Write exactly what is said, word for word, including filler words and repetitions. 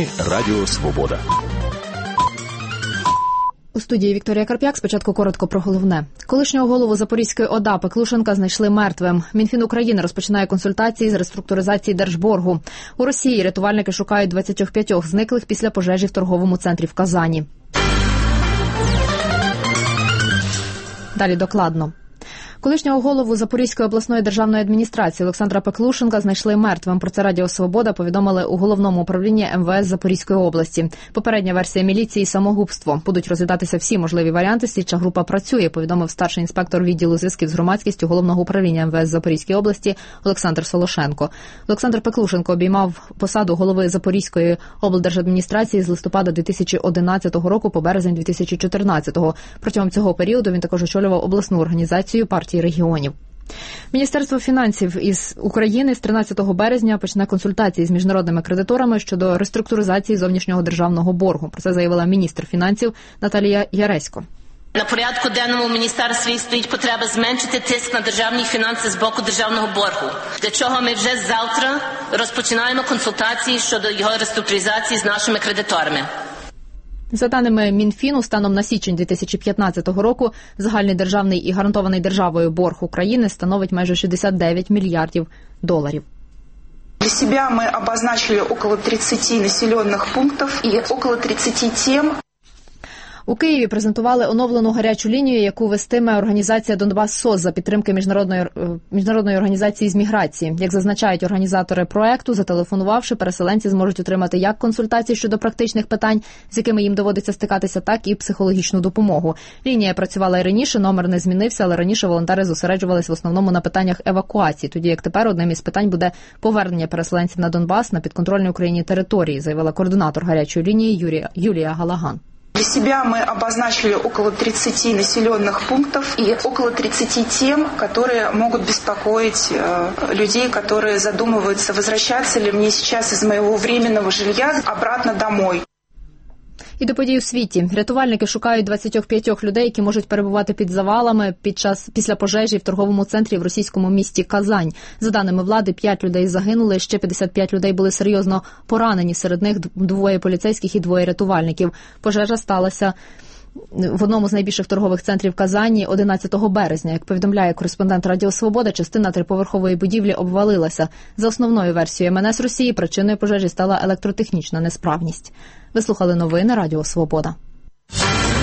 Новини Радіо Свобода. У студії Вікторія Карп'як. Спочатку коротко про головне. Колишнього голову Запорізької ОДА Пеклушенка знайшли мертвим. Мінфін України розпочинає консультації з реструктуризації держборгу. У Росії рятувальники шукають двадцять п'ять зниклих після пожежі в торговому центрі в Казані. Далі докладно. Колишнього голову Запорізької обласної державної адміністрації Олександра Пеклушенка знайшли мертвим. Про це Радіо Свобода повідомили у головному управлінні ем ве ес Запорізької області. Попередня версія міліції – самогубство. Будуть розглядатися всі можливі варіанти. Слідча група працює, повідомив старший інспектор відділу зв'язків з громадськістю головного управління ем ве ес Запорізької області Олександр Солошенко. Олександр Пеклушенко обіймав посаду голови Запорізької облдержадміністрації з листопада дві тисячі одинадцятого року по березень дві тисячі чотирнадцятого. Протягом цього періоду він також очолював обласну організацію партії регіонів. Міністерство фінансів із України з тринадцятого березня почне консультації з міжнародними кредиторами щодо реструктуризації зовнішнього державного боргу. Про це заявила міністр фінансів Наталія Яресько. На порядку денному в міністерстві стоїть потреба зменшити тиск на державні фінанси з боку державного боргу, для чого ми вже завтра розпочинаємо консультації щодо його реструктуризації з нашими кредиторами. За даними Мінфіну, станом на січень дві тисячі п'ятнадцятого року загальний державний і гарантований державою борг України становить майже шістдесят дев'ять мільярдів доларів. Для себя мы обозначили около тридцати населенных пунктов и около тридцати тем. У Києві презентували оновлену гарячу лінію, яку вестиме організація Донбас СОС за підтримки міжнародної, міжнародної організації з міграції. Як зазначають організатори проекту, зателефонувавши, переселенці зможуть отримати як консультації щодо практичних питань, з якими їм доводиться стикатися, так і психологічну допомогу. Лінія працювала і раніше, номер не змінився, але раніше волонтери зосереджувалися в основному на питаннях евакуації, тоді як тепер одним із питань буде повернення переселенців на Донбас на підконтрольні Україні території, заявила координатор гарячої лінії Юрія, Юлія Галаган. Для себя мы обозначили около тридцати населенных пунктов и около тридцати тем, которые могут беспокоить э, людей, которые задумываются, возвращаться ли мне сейчас из моего временного жилья обратно домой. І до подій у світі. Рятувальники шукають двадцять п'ять людей, які можуть перебувати під завалами під час після пожежі в торговому центрі в російському місті Казань. За даними влади, п'ять людей загинули, ще п'ятдесят п'ять людей були серйозно поранені. Серед них двоє поліцейських і двоє рятувальників. Пожежа сталася в одному з найбільших торгових центрів Казані одинадцятого березня. Як повідомляє кореспондент Радіо Свобода, частина триповерхової будівлі обвалилася. За основною версією ем ен ес Росії, причиною пожежі стала електротехнічна несправність. Ви слухали новини Радіо Свобода.